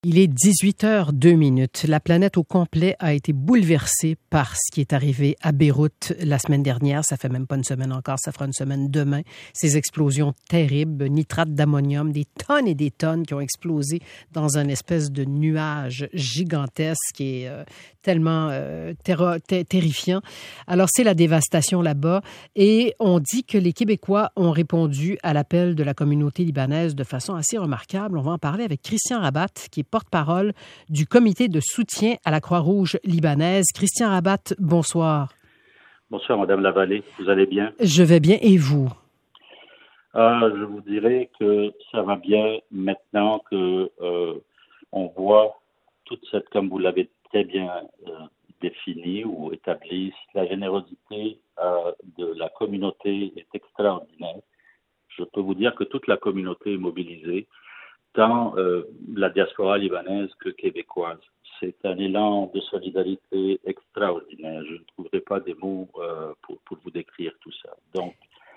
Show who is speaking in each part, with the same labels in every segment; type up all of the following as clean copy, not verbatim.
Speaker 1: Il est 18h02. La planète au complet a été bouleversée par ce qui est arrivé à Beyrouth la semaine dernière. Ça fait même pas une semaine encore, ça fera une semaine demain. Ces explosions terribles, nitrate d'ammonium, des tonnes et des tonnes qui ont explosé dans un espèce de nuage gigantesque qui est tellement terrifiant. Alors, c'est la dévastation là-bas et on dit que les Québécois ont répondu à l'appel de la communauté libanaise de façon assez remarquable. On va en parler avec Christian Rabat, qui est porte-parole du comité de soutien à la Croix-Rouge libanaise. Christian Rabat, bonsoir.
Speaker 2: Bonsoir, Madame Lavallée. Vous allez bien?
Speaker 1: Je vais bien. Et vous?
Speaker 2: Je vous dirais que ça va bien maintenant que on voit toute cette, comme vous l'avez très bien défini ou établi, la générosité de la communauté est extraordinaire. Je peux vous dire que toute la communauté est mobilisée, tant la diaspora libanaise que québécoise. C'est un élan de solidarité extraordinaire. Je ne trouverai pas des mots pour vous décrire tout ça. Donc,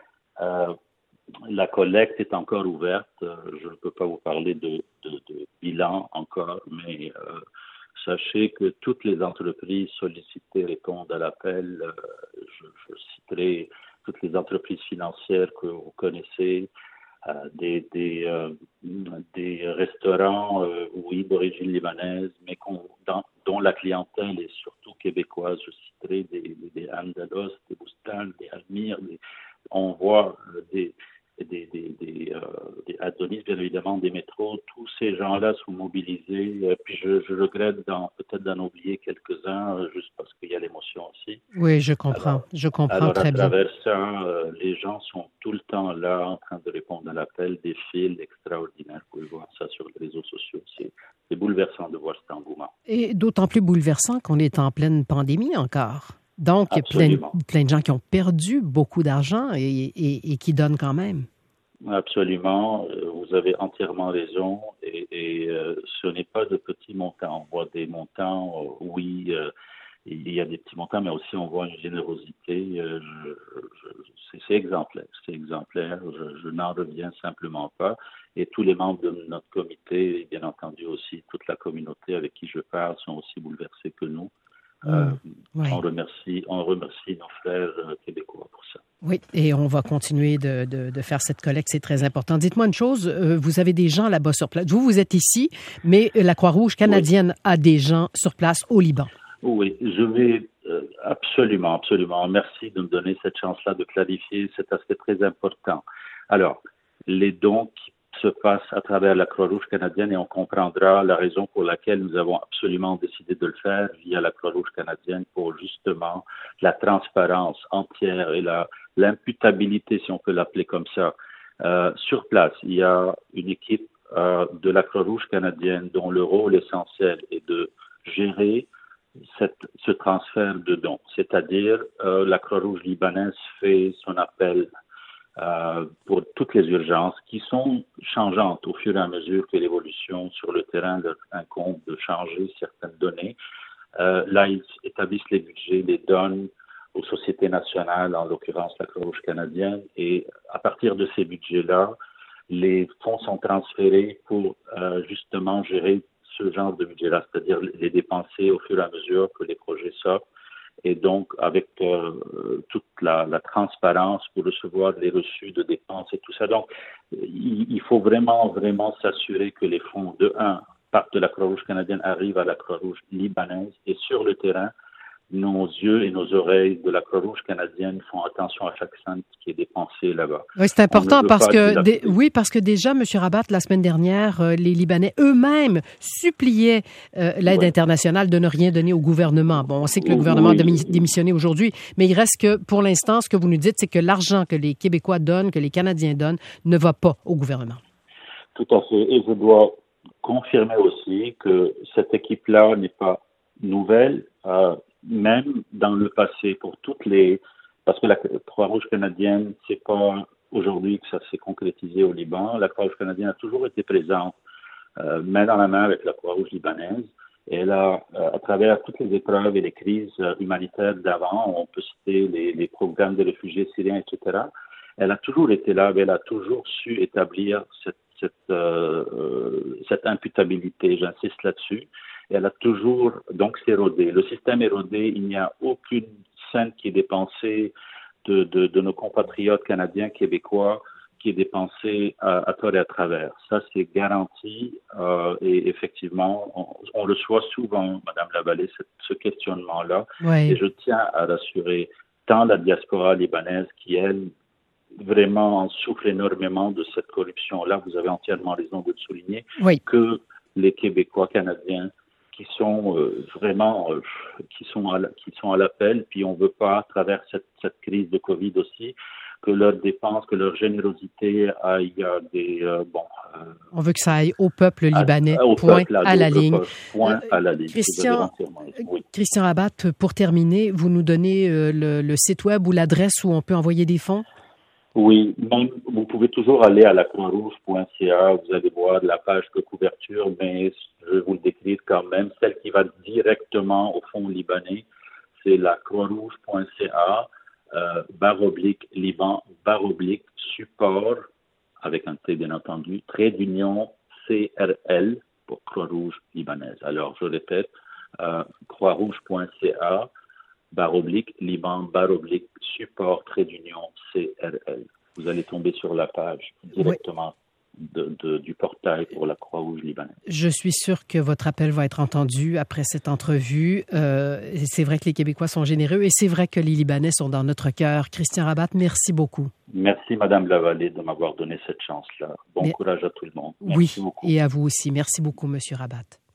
Speaker 2: la collecte est encore ouverte. Je ne peux pas vous parler de bilan encore, mais sachez que toutes les entreprises sollicitées répondent à l'appel. Je citerai toutes les entreprises financières que vous connaissez, des restaurants, oui, d'origine libanaise, mais dont la clientèle est surtout québécoise. Je citerai des Andalos, des Boustan, des Almir. On voit des Adonis, bien évidemment, des métros. Tous ces gens-là sont mobilisés. Puis je regrette peut-être d'en oublier quelques-uns, juste parce qu'il y a l'émotion aussi.
Speaker 1: Oui, je comprends. Je comprends très bien.
Speaker 2: À travers ça, les gens sont tout le temps là en train de répondre à l'appel, des fils extraordinaires. Vous pouvez voir ça sur les réseaux sociaux. C'est bouleversant de voir cet engouement.
Speaker 1: Et d'autant plus bouleversant qu'on est en pleine pandémie encore. Donc, il y a plein de gens qui ont perdu beaucoup d'argent et qui donnent quand même.
Speaker 2: Absolument. Vous avez entièrement raison. Et ce n'est pas de petits montants. On voit des montants, oui, il y a des petits montants, mais aussi on voit une générosité. C'est exemplaire. C'est exemplaire. Je n'en reviens simplement pas. Et tous les membres de notre comité, et bien entendu aussi toute la communauté avec qui je parle, sont aussi bouleversés que nous. Oui. On remercie nos frères québécois pour ça.
Speaker 1: Oui, et on va continuer de faire cette collecte, c'est très important. Dites-moi une chose, vous avez des gens là-bas sur place. Vous êtes ici, mais la Croix-Rouge canadienne a des gens sur place au Liban.
Speaker 2: Oui, je vais absolument. Merci de me donner cette chance-là de clarifier cet aspect très important. Alors, les dons qui se passe à travers la Croix-Rouge canadienne et on comprendra la raison pour laquelle nous avons absolument décidé de le faire via la Croix-Rouge canadienne pour justement la transparence entière et l'imputabilité, si on peut l'appeler comme ça. Sur place, il y a une équipe de la Croix-Rouge canadienne dont le rôle essentiel est de gérer ce transfert de dons. C'est-à-dire, la Croix-Rouge libanaise fait son appel pour toutes les urgences qui sont changeantes au fur et à mesure que l'évolution sur le terrain leur incombe de changer certaines données. Là, ils établissent les budgets, les donnent aux sociétés nationales, en l'occurrence la Croix-Rouge canadienne, et à partir de ces budgets-là, les fonds sont transférés pour justement gérer ce genre de budget-là, c'est-à-dire les dépenser au fur et à mesure que les projets sortent. Et donc, avec toute la transparence pour recevoir les reçus de dépenses et tout ça. Donc, il faut vraiment s'assurer que les fonds, partent de la Croix-Rouge canadienne, arrivent à la Croix-Rouge libanaise. Et sur le terrain, nos yeux et nos oreilles de la Croix-Rouge canadienne font attention à chaque centre qui est dépensé là-bas.
Speaker 1: Oui, c'est important parce que déjà, M. Rabat, la semaine dernière, les Libanais eux-mêmes suppliaient l'aide internationale de ne rien donner au gouvernement. Bon, on sait que le gouvernement a démissionné aujourd'hui, mais il reste que, pour l'instant, ce que vous nous dites, c'est que l'argent que les Québécois donnent, que les Canadiens donnent, ne va pas au gouvernement.
Speaker 2: Tout à fait. Et je dois confirmer aussi que cette équipe-là n'est pas nouvelle. Même dans le passé, parce que la Croix-Rouge canadienne, c'est pas aujourd'hui que ça s'est concrétisé au Liban. La Croix-Rouge canadienne a toujours été présente, main dans la main avec la Croix-Rouge libanaise. Et elle a, à travers toutes les épreuves et les crises humanitaires d'avant, on peut citer les programmes de réfugiés syriens, etc., elle a toujours été là, mais elle a toujours su établir cette imputabilité, j'insiste là-dessus, et elle a toujours donc s'érodé. Le système érodé, il n'y a aucune cent qui est dépensé de nos compatriotes canadiens, québécois, qui est dépensé à tort et à travers. Ça, c'est garanti et effectivement, on reçoit souvent, Madame Lavallée, ce questionnement-là.
Speaker 1: Oui.
Speaker 2: Et je tiens à rassurer tant la diaspora libanaise qui, elle, vraiment souffre énormément de cette corruption-là, vous avez entièrement raison de le souligner,
Speaker 1: Oui.
Speaker 2: que les Québécois canadiens qui sont vraiment qui sont à l'appel, puis on veut pas, à travers cette crise de Covid aussi, que leurs dépenses, que leur générosité aille à des
Speaker 1: on veut que ça aille au peuple libanais,
Speaker 2: point
Speaker 1: à la ligne.
Speaker 2: Point à la ligne.
Speaker 1: Christian Rabbat, pour terminer, vous nous donnez le site web ou l'adresse où on peut envoyer des fonds?
Speaker 2: Oui, même, vous pouvez toujours aller à la croixrouge.ca, vous allez voir la page de couverture, mais je vais vous le décrire quand même. Celle qui va directement au fonds libanais, c'est la croixrouge.ca, /Liban, /support, avec un T bien entendu, /d'union CRL pour Croix-Rouge libanaise. Alors, je répète, croixrouge.ca, /Liban, /support, /d'union CRL. Vous allez tomber sur la page directement du portail pour la Croix-Rouge libanaise.
Speaker 1: Je suis sûre que votre appel va être entendu après cette entrevue. C'est vrai que les Québécois sont généreux et c'est vrai que les Libanais sont dans notre cœur. Christian Rabbat, merci beaucoup.
Speaker 2: Merci, Madame Lavallée, de m'avoir donné cette chance-là. Bon courage à tout le monde.
Speaker 1: Merci beaucoup. Et à vous aussi. Merci beaucoup, Monsieur Rabbat.